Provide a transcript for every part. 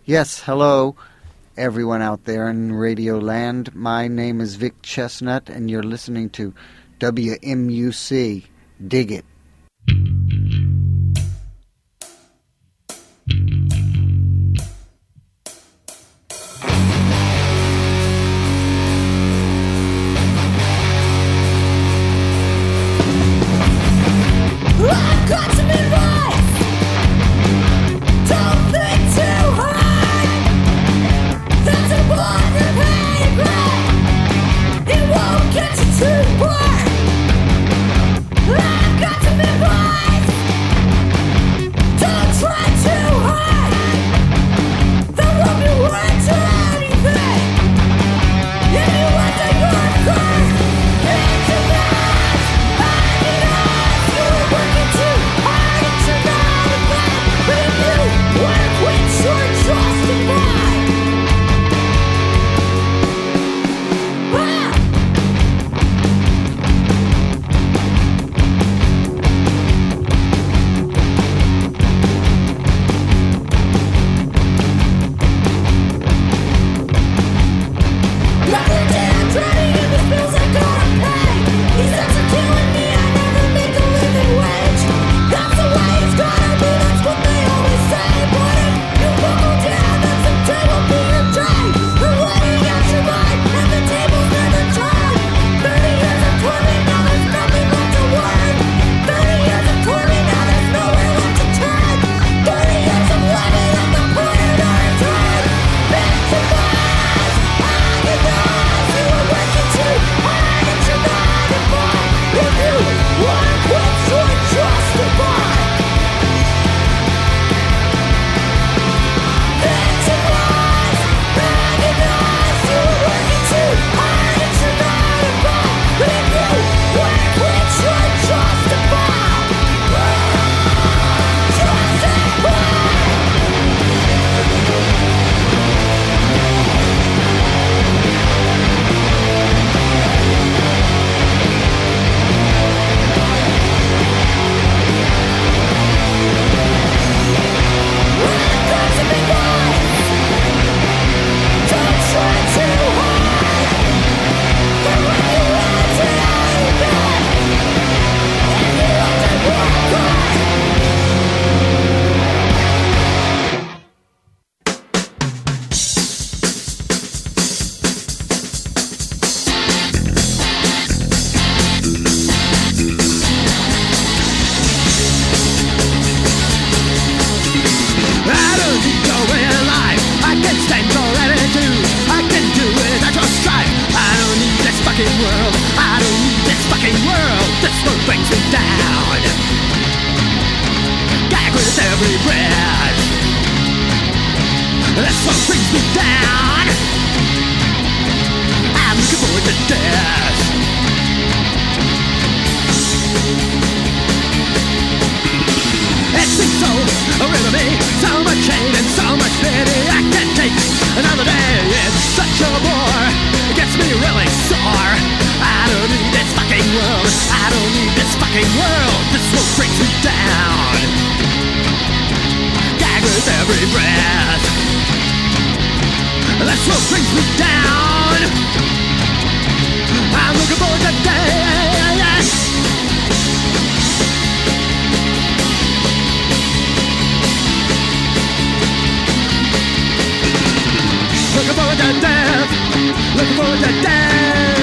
Yes, hello, everyone out there in Radio Land. My name is Vic Chestnut, and you're listening to WMUC. Dig it. I've got some advice. Don't think too hard. That's a wonder paygrade. It won't get you too far. I've got some advice. Don't try too hard. There won't be words or anything. If you want to go hard, it's enough. Working too hard, it's not a bad. But if you wanna quit, you're justified. Nothing damn dreading in the bills I gotta pay. These debts are killing me, I never make a living wage. That's the way it's gotta be, that's what they always say. But if you buckle down, then someday will be your day. They're letting out your mind, and the tables never turn. 30 years of torment, now there's nothing left to learn. 30 years of torment, now there's nowhere left to turn. 30 years of living at the point of no return. Back to life, agonize. You were working too hard, it's your not a fun. If you wanna quit, you're justified. Victimize, agonize. You were working too hard, it's your not a fun. If you wanna quit, you're justified. I've got some advice. Don't try too hard. But when you want to anything, and you have to work hard. I don't need to win life. I can stand for attitude. I can do it at your stripe. I don't need this fucking world. I don't need this fucking world. This world brings me down. Gag with every breath. This world brings me down. I'm looking forward to death. It seems so real to me. So much hate and so much pity. I can't take another day. It's such a bore. It gets me really sore. I don't need this fucking world. I don't need this fucking world. This world brings me down. Gag with every breath. This world brings me down. I'm looking forward to death. Looking forward to death. Looking forward to death.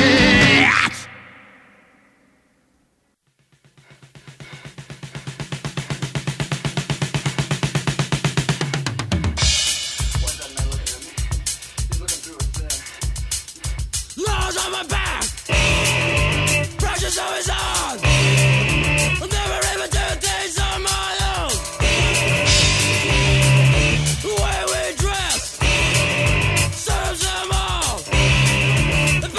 Laws on my back. Pressure's always on. I'll never ever do things on my own. The way we dress serves them all.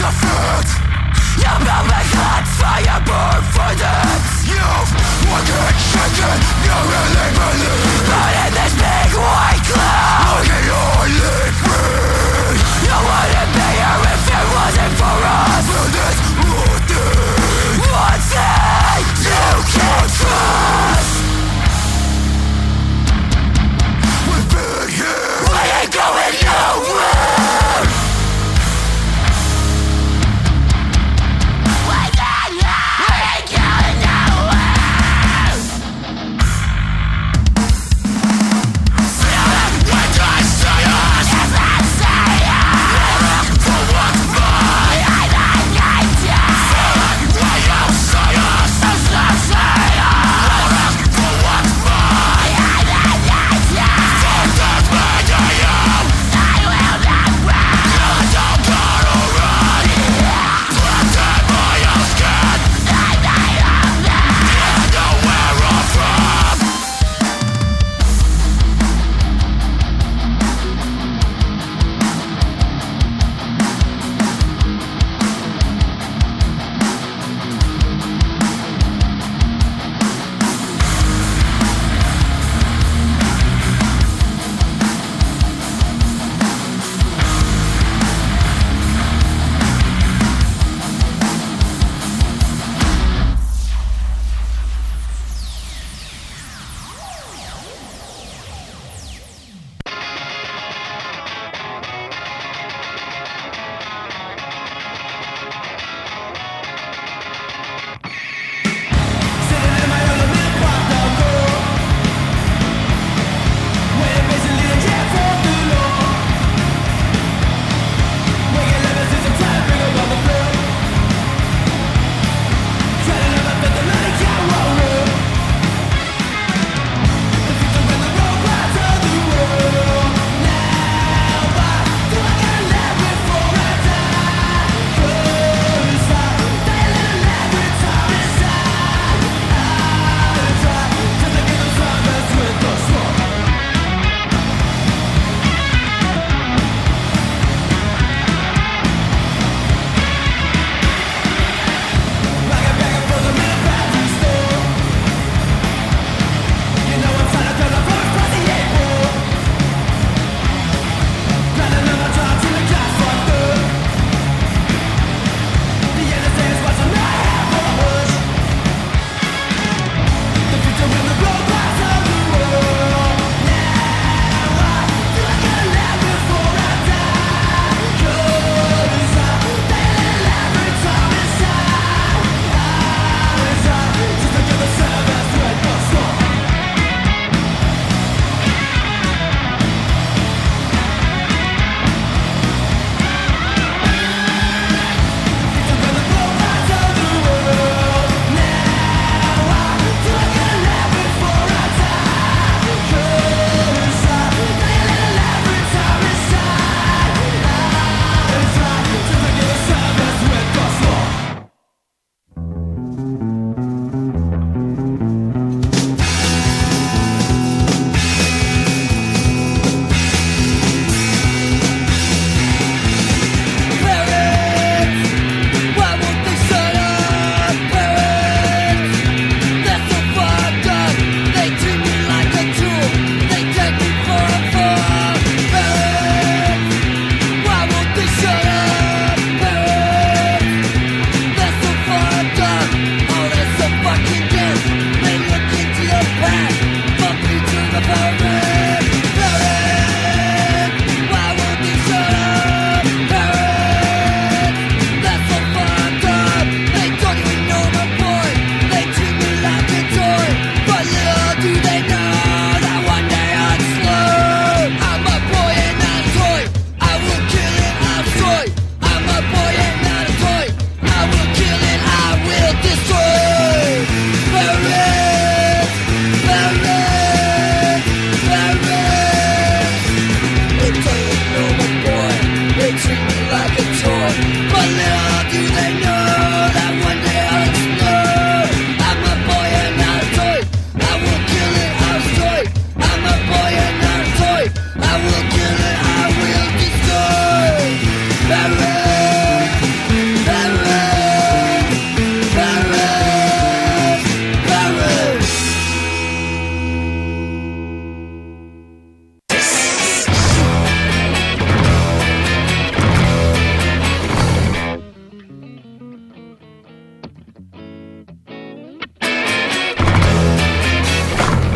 defeat. You build me hot fire burn for this. You want it, shake it, you really believe. But in this big white cloud, I can only breathe. You wouldn't be here if it wasn't for us. For this routine, one thing you can trust. We've been here, we ain't going nowhere. We ain't going nowhere.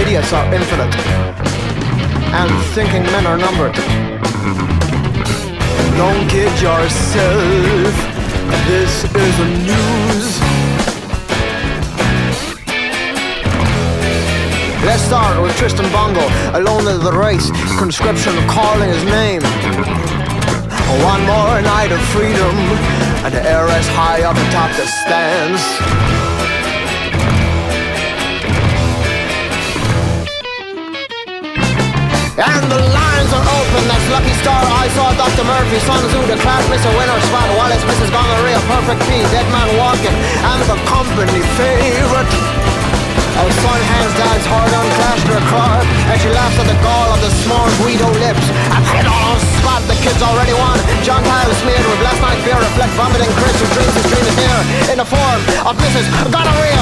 idiots are infinite, and thinking men are numbered. Don't kid yourself, this is a news. Let's start with Tristan Bongo, alone of the race, conscription calling his name. One more night of freedom, and the air is high up atop the stands. And the lines are open, that's Lucky Star. I saw Dr. Murphy, Sun Tzu, the class Mr. Winner, Spot, Wallace, Mrs. Gonorrhea, Perfect P, Dead Man Walking, and the company favorite. Our son hands dad's hard on Clash to her car, and she laughs at the gall of the small Guido lips. I've hit all on spot, the kids already won. John Kyle smeared with last night's beer, reflect vomiting Chris who dreams his dream is near, in the form of Mrs. Gonorrhea.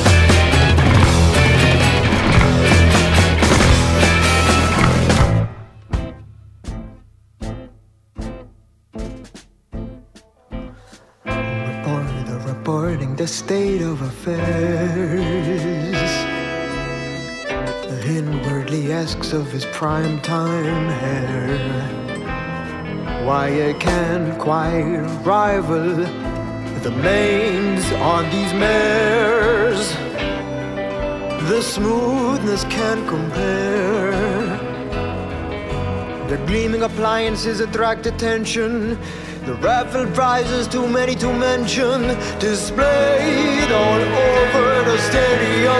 Reporting the state of affairs. Inwardly asks of his primetime hair why it can't quite rival the manes on these mares. The smoothness can't compare. The gleaming appliances attract attention. The raffle prizes, too many to mention, displayed all over the stadium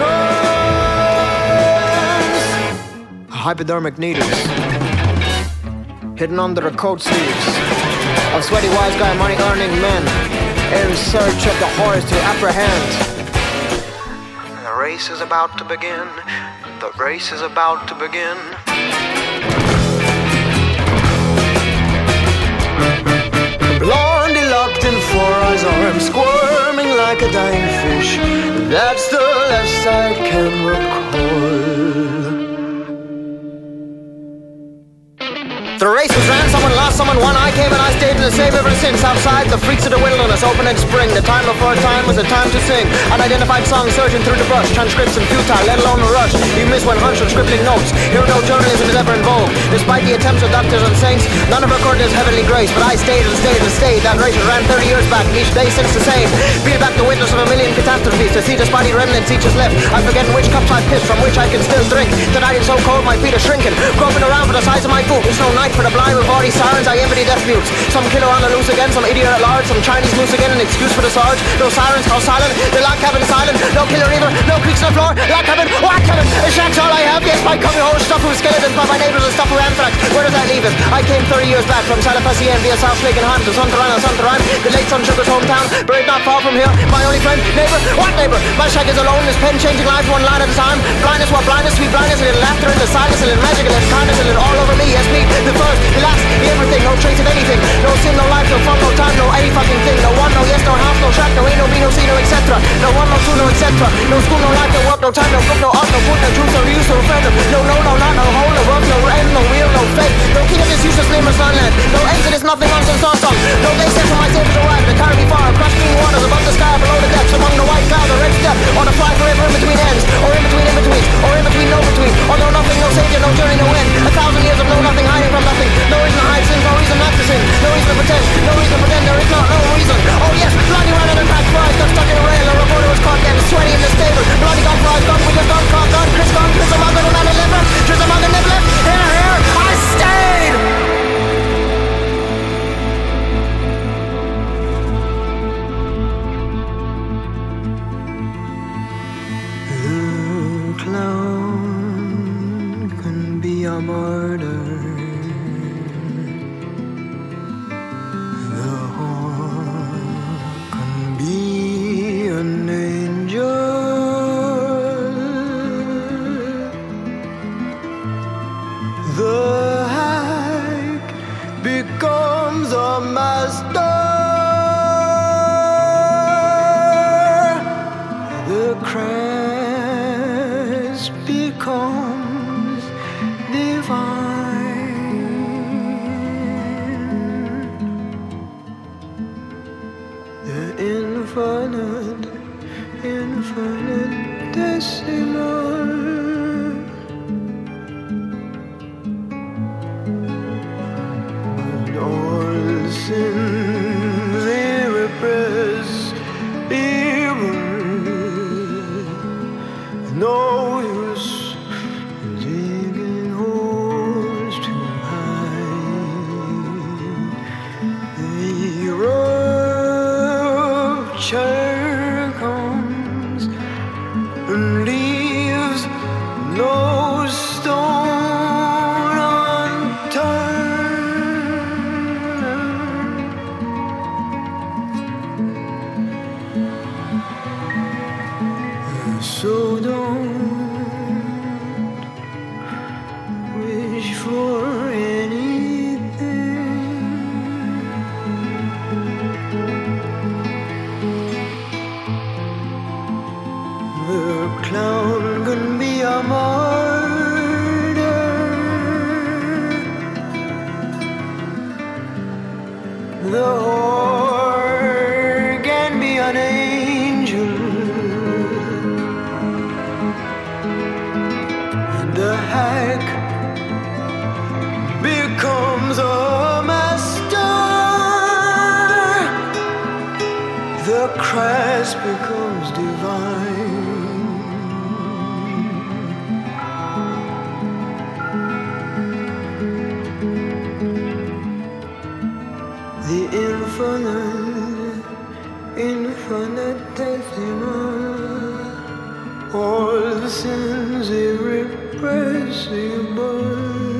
entrance. Hypodermic needles hidden under the coat sleeves of sweaty wise guy money-earning men in search of the horse to apprehend. The race is about to begin. The race is about to begin. Blondie locked in 4 eyes arms, squirming like a dying fish. That's the left I can recall. The race was ran, someone lost, someone won. I came and I stayed in the same ever since. Outside, the freaks of the wilderness, open in spring. The time before time was a time to sing. Unidentified songs surging through the brush. Transcription futile, let alone a rush. You miss when hunched with scribbling notes. Here no journalism is ever in vogue. Despite the attempts of doctors and saints, none of recorded his heavenly grace. But I stayed and stayed and stayed. That race was ran 30 years back, each day since the same. Beat back the witness of a million catastrophes. To see the spotty remnants each is left. I'm forgetting which cups I pissed, from which I can still drink. Tonight it's so cold, my feet are shrinking. Groping around for the size of my boot. It's no night for the blind with all these sirens. I envy death mutes. Some killer on the loose again, some idiot at large, some Chinese loose again, an excuse for the sarge. No sirens, call silent, the lock cabin silent. No killer either, no creaks on the floor. Lock cabin, what cabin? A shack's all I have. Yes, my cubby hole stuffed with skeletons, but my neighbors are stuffed with anthrax. Where does that leave us? I came 30 years back from Salafasien via South Lake and Ham to Santarine, the late Sun Sugar's hometown. Buried not far from here. My only friend, neighbor, what neighbor? My shack is alone, his pen changing lives one line at a time. Blindness, what blindness, sweet blindness, a little laughter in the silence, a little magic, a little kindness, a little all over me. Yes, me, the first, the last, the everything, no trace of anything. No sin, no life, no fun, no time, no any fucking thing. No one, no yes, no house, no shack, no ain't, no be, no see, no etc. No one, no two, no etc. No school, no life, no work, no time, no book, no art, no food, no truth, no use, no friend. No, not, no hole, no work, no end, no wheel, no fate. No king of this useless nameless land. No end to this nothing nonsense song. No day set for my saviors arrive. They carry me far across green waters, above the sky, below the depths, among the white clouds, the red step, or to fly forever in between ends, or in between in-betweens, or in between no-between, or no nothing, no savior, no journey, no end. 1,000 years of no nothing, hiding from nothing. No reason to hide sins, no reason not to sin, no reason to pretend, no reason to pretend, there is no reason. Oh yes, Blondie ran out and packed fries, got stuck in a rail, a reporter was caught getting sweaty in the stable. Blondie got fries, gone, we just gone, caught, gone, Chris gone, Chris among the man and liver, Chris among the nibble, here, I stayed! The clown can be a martyr. The hawk can be an angel. The hack becomes a master. The Christ becomes divine. The infinite decimal. and leaves no stone unturned. So don't wish for anything. The clown can be a martyr. The whore can be an angel. And the hack becomes a master. The Christ becomes divine. The infinitesimal, all the sins irrepressible.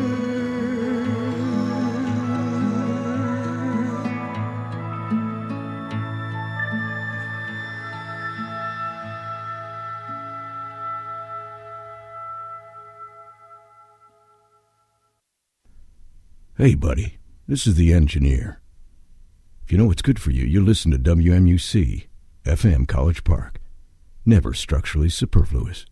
Hey, buddy, this is the engineer. If you know what's good for you, you listen to WMUC, FM College Park. Never structurally superfluous.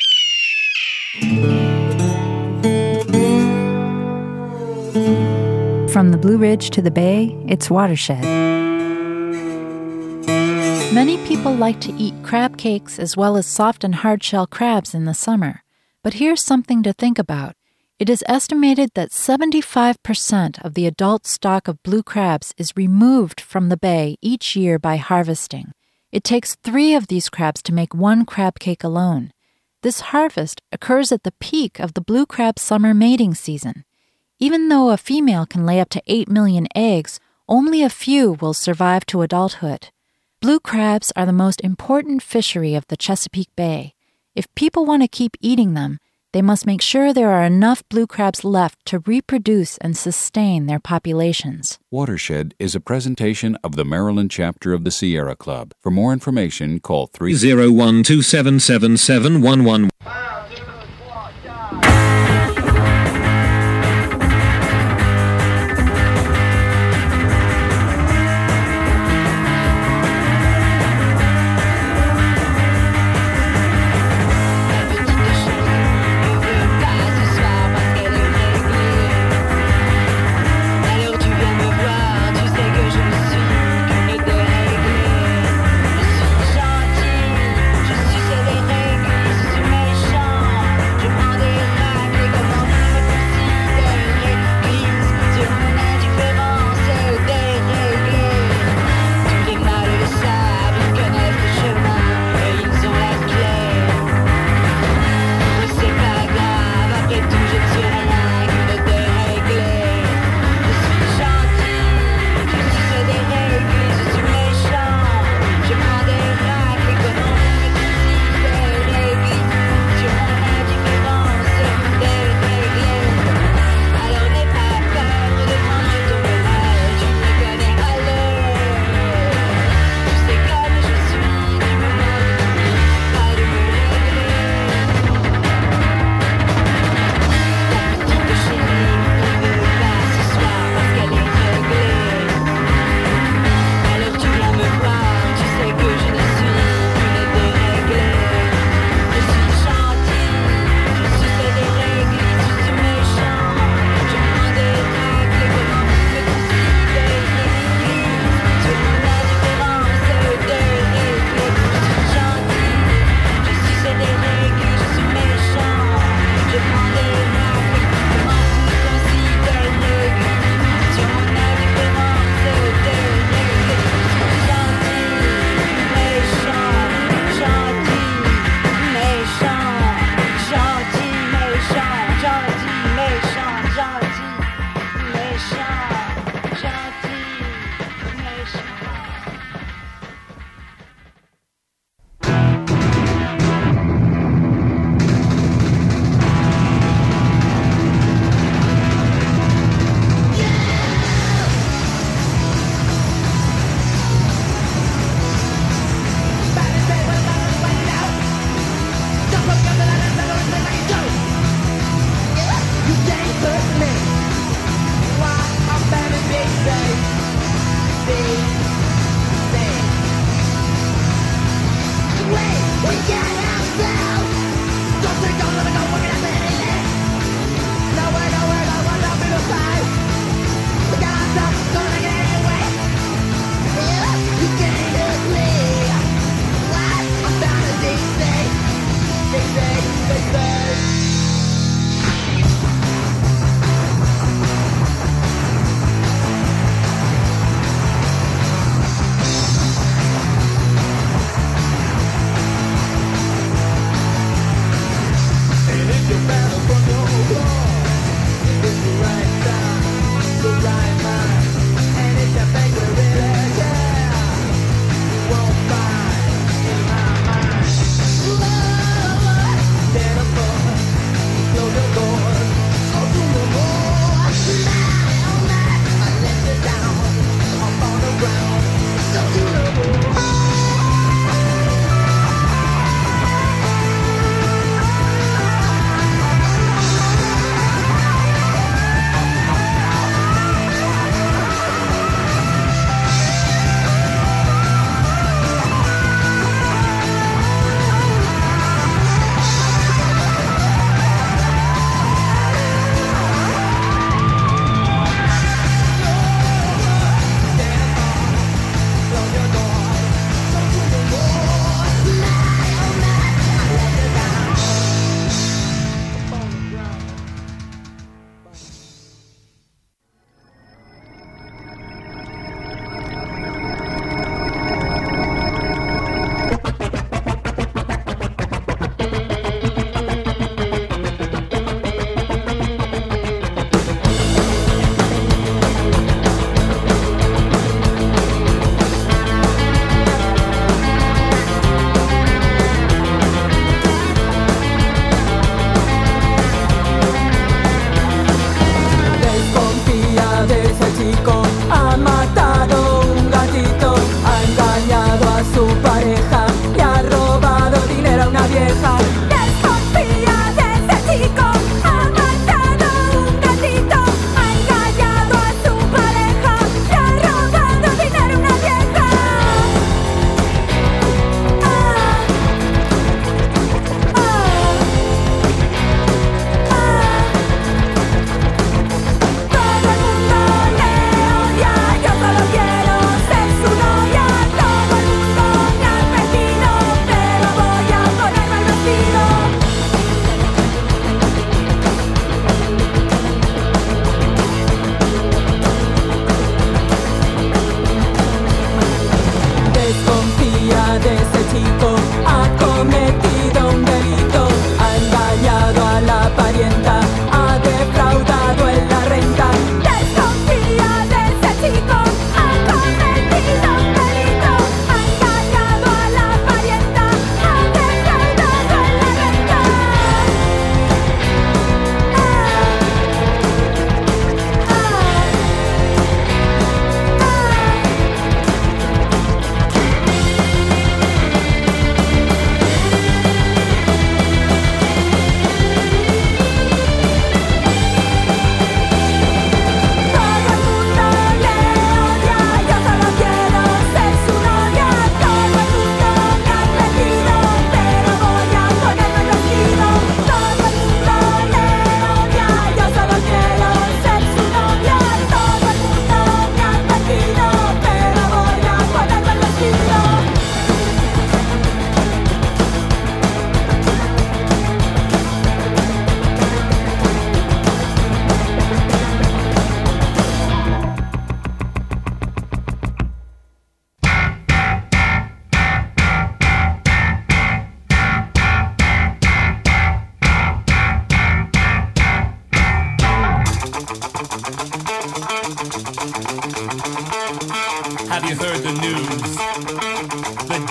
From the Blue Ridge to the Bay, it's Watershed. Many people like to eat crab cakes as well as soft and hard-shell crabs in the summer. But here's something to think about. It is estimated that 75% of the adult stock of blue crabs is removed from the bay each year by harvesting. It takes 3 of these crabs to make 1 crab cake alone. This harvest occurs at the peak of the blue crab summer mating season. Even though a female can lay up to 8 million eggs, only a few will survive to adulthood. Blue crabs are the most important fishery of the Chesapeake Bay. If people want to keep eating them, they must make sure there are enough blue crabs left to reproduce and sustain their populations. Watershed is a presentation of the Maryland chapter of the Sierra Club. For more information, call 301-277-7711. Je suis célébré, je suis méchant.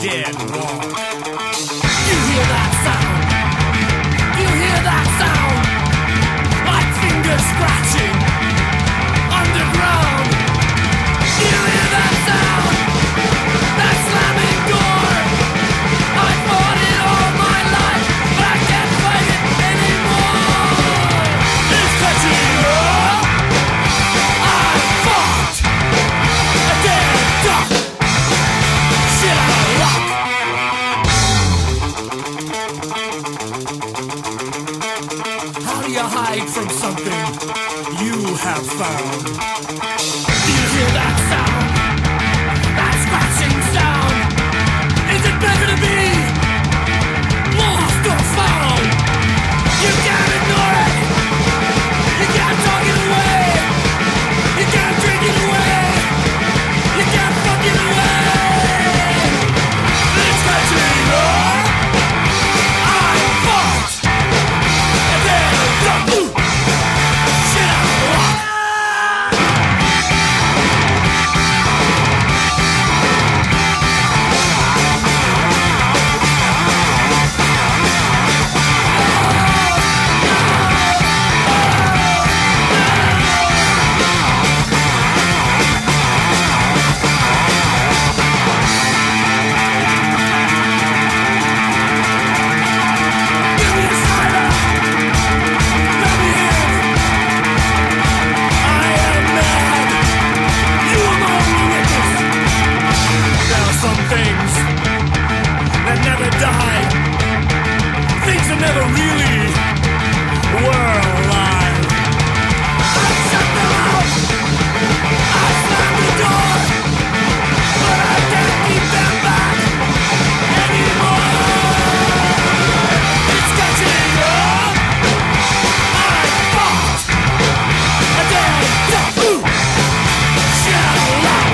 dead walk. You hear that sound? You hear that sound? Like fingers scratching underground. You hear that sound? That slamming door. I fought it all my life, but I can't fight it anymore. It's catching up. I fought a dead duck. Shit out of luck. How do you hide from something you have found? Do you hear that sound? That scratching sound? Is it better to be lost or found? You can't ignore it. You can't talk it away. You can't drink it away. You can't fuck it away. It's catching up. I fought and then duck. Shit out of luck. Give me a cider. Let me in. I am mad. You are my only witness. There are some things that never die. Things that never really were alive. I shut them out. I slammed the door. But I can't keep them back anymore. It's catching up. I fought a dead duck. Shit out of luck.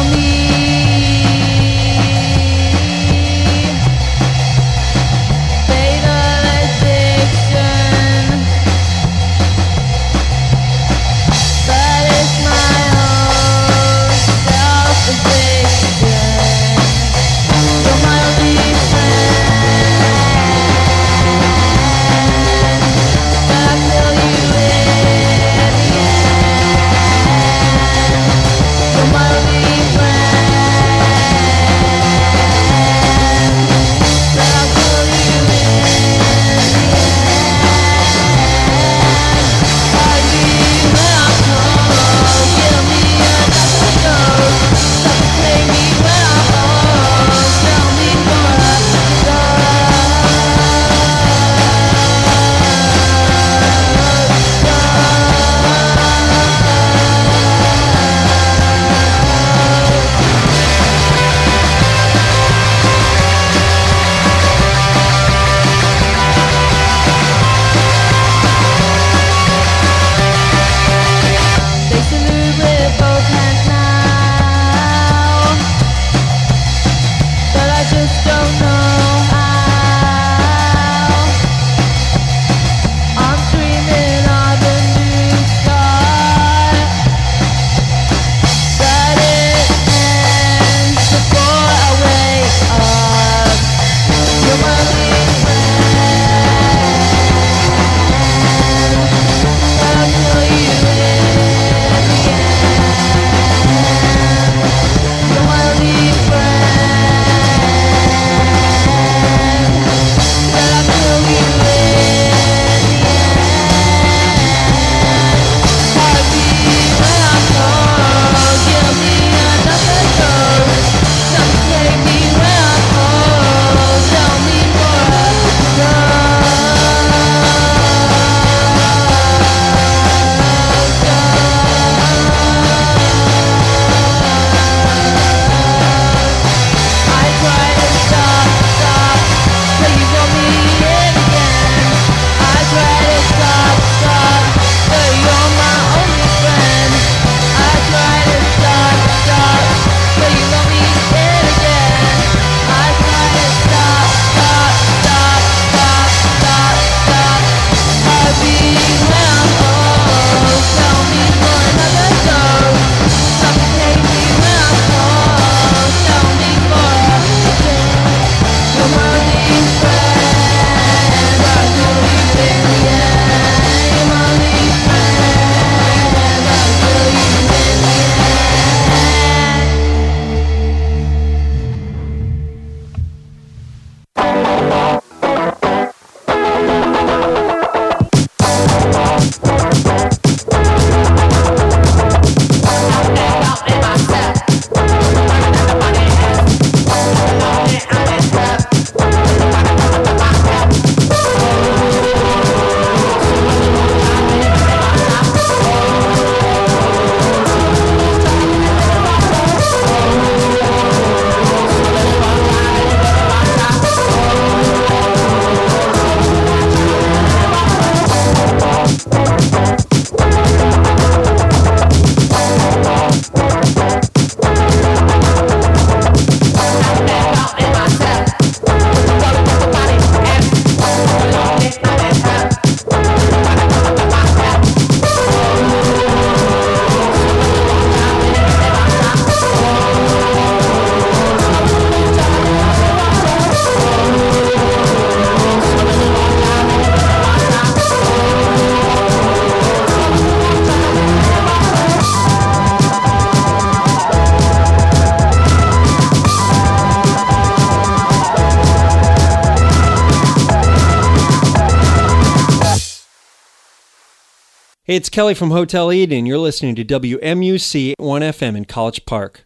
Hey, it's Kelly from Hotel Eden. You're listening to WMUC 1FM in College Park.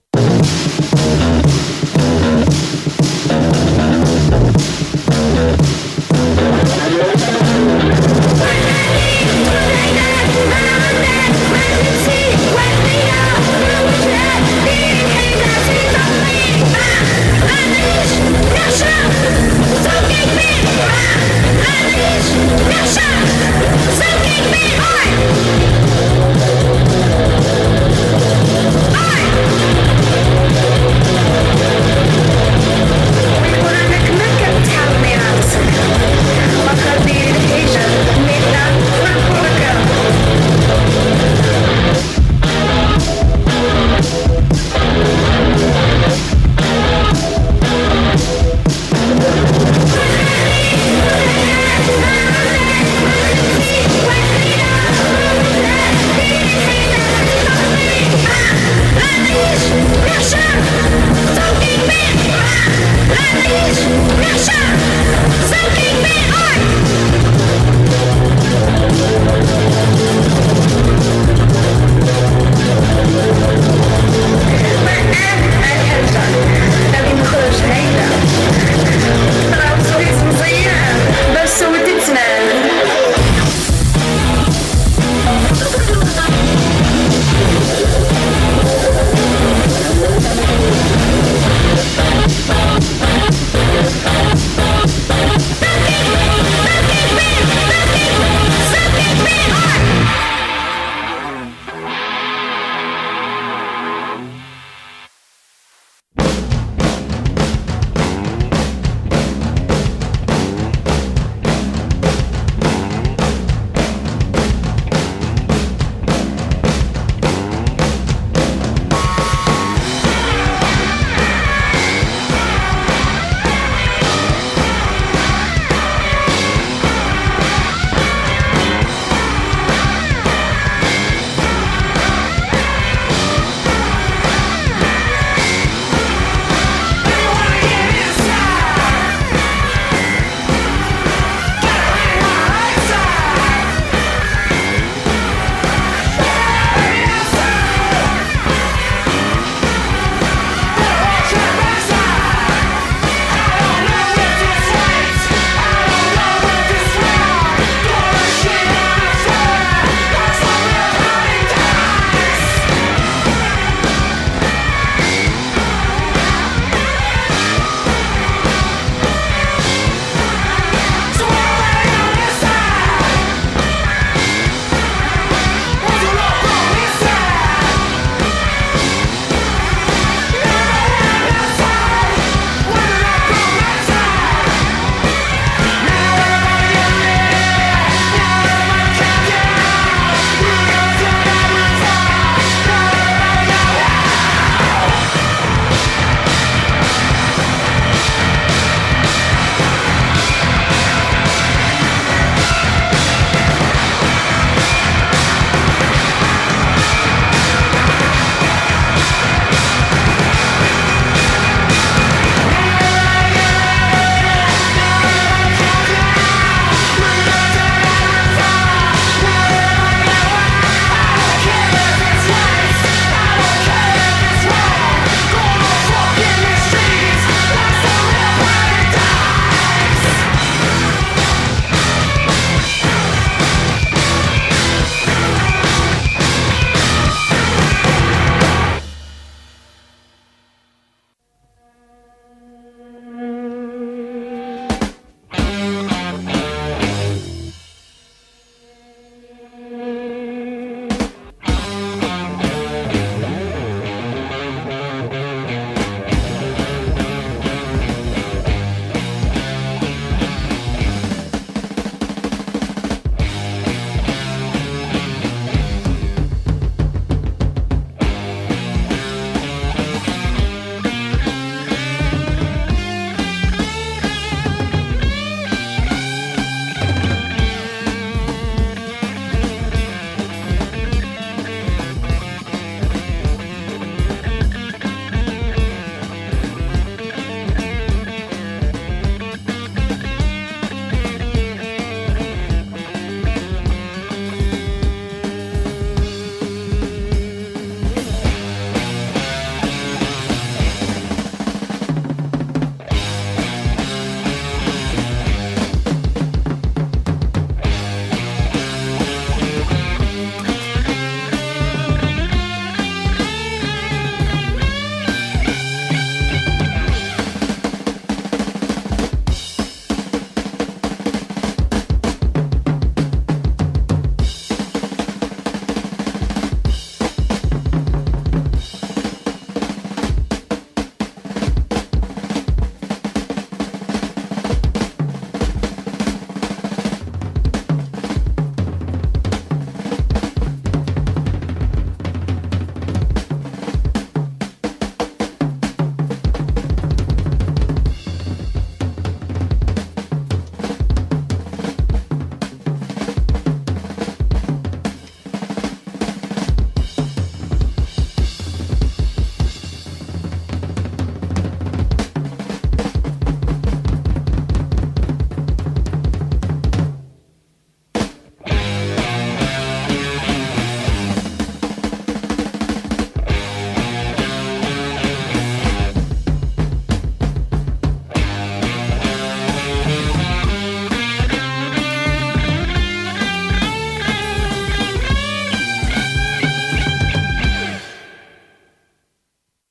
Hey!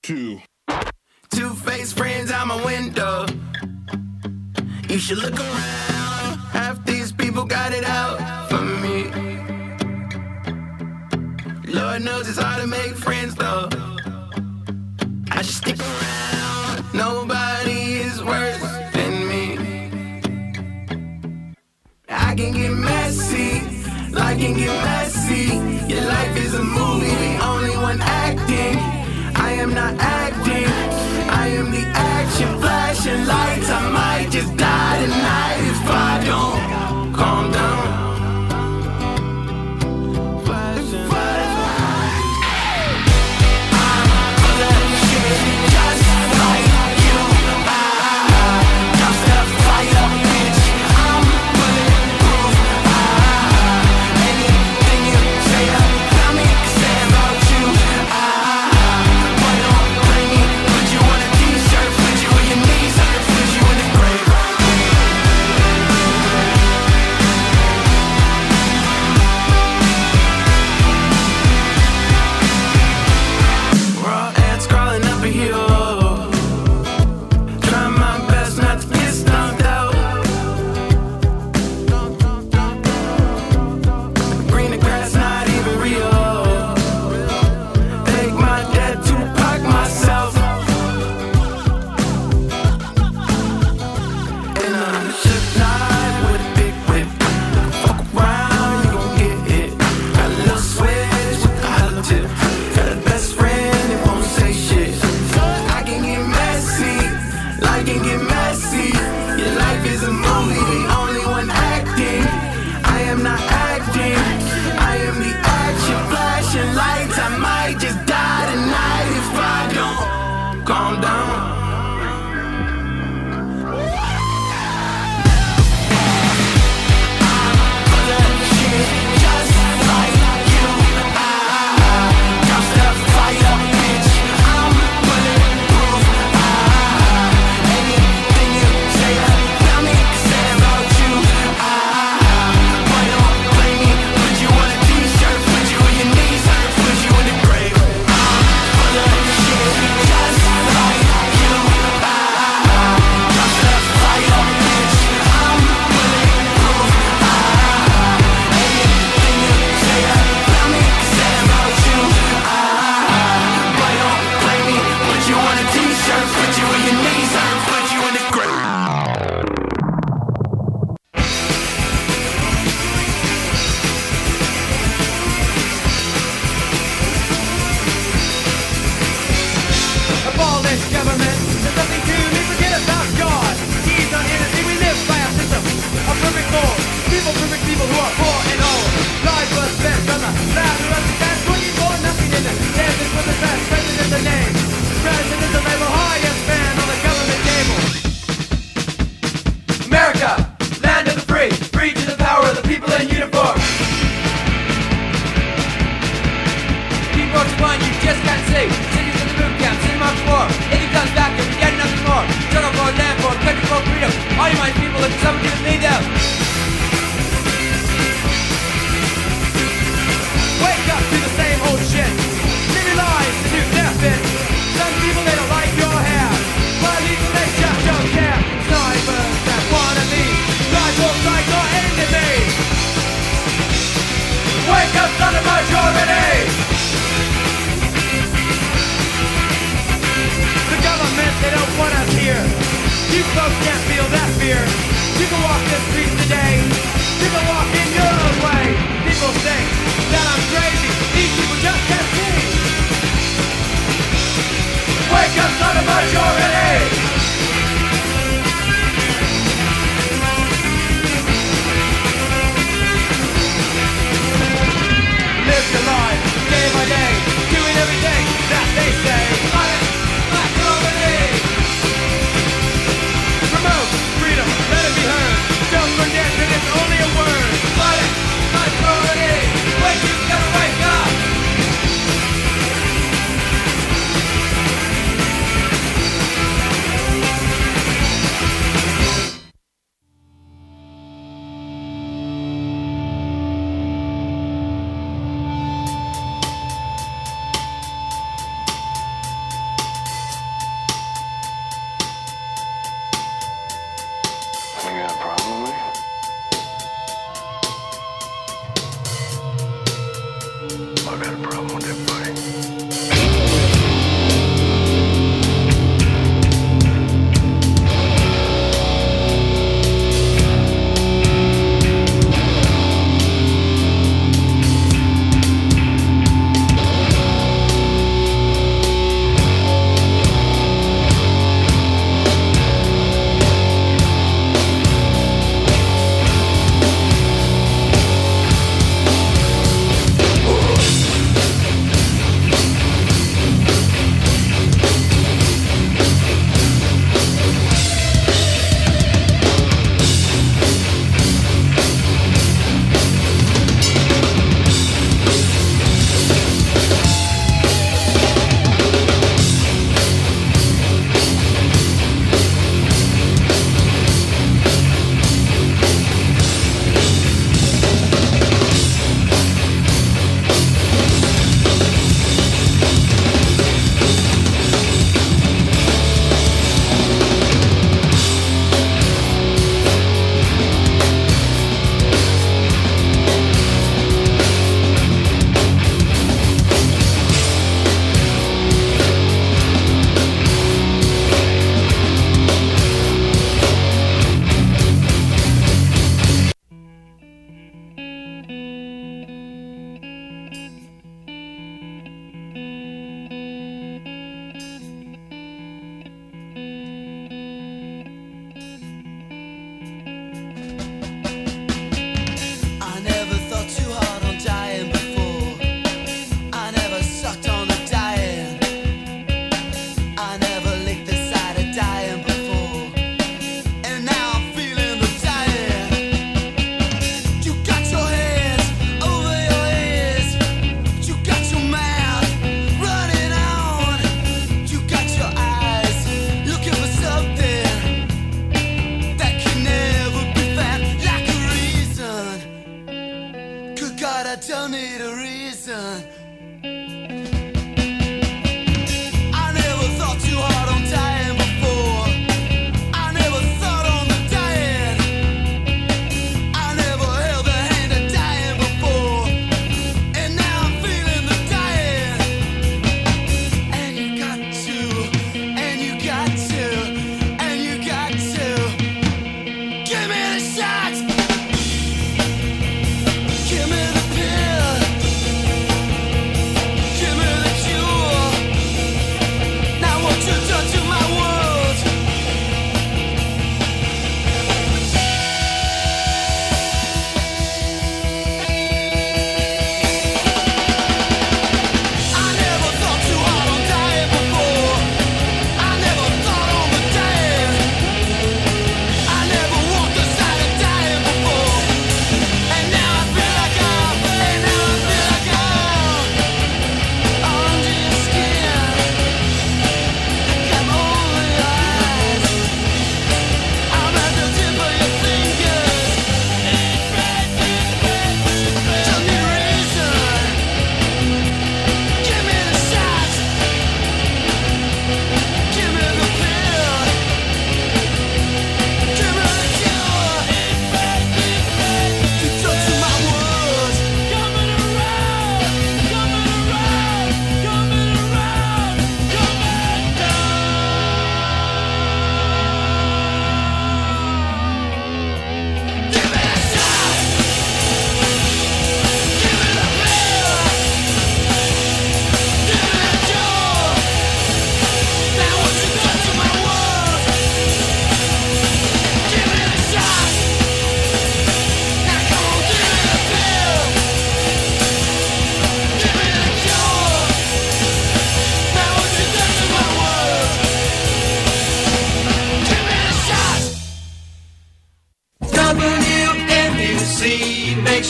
2. Two-faced friends out my window. You should look around. Half these people got it out for me. Lord knows it's hard to make friends though. I should stick around. Nobody is worse than me. I can get messy, life can get messy. Your life is a movie, the only one acting. I am not acting, I am the action. Flashing lights, I might just die tonight if I don't calm down.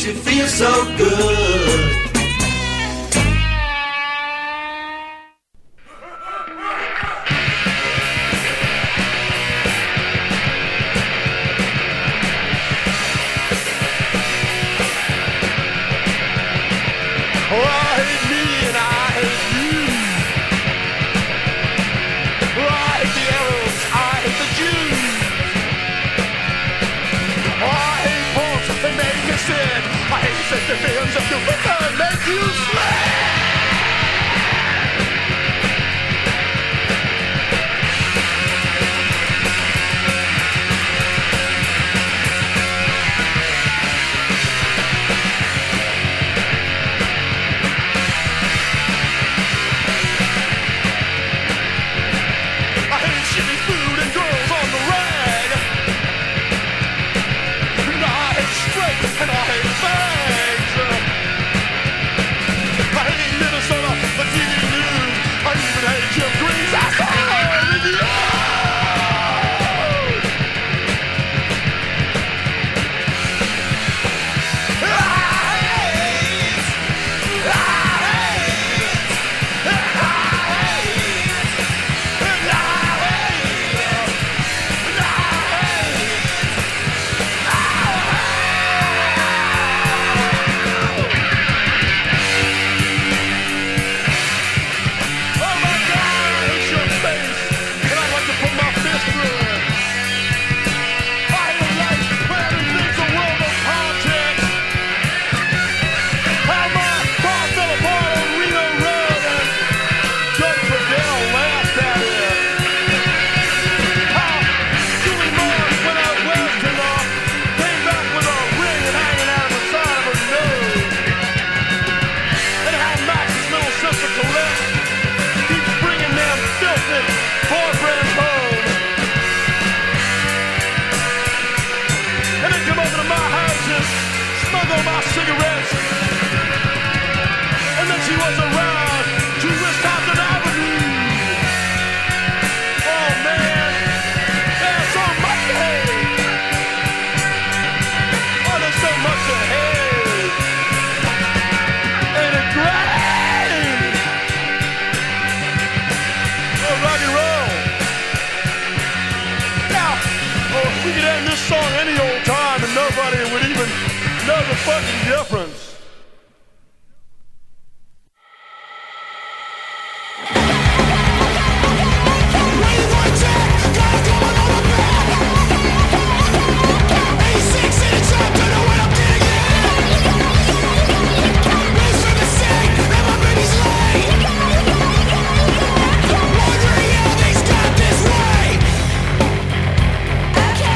makes you feel so good. Fucking Jeff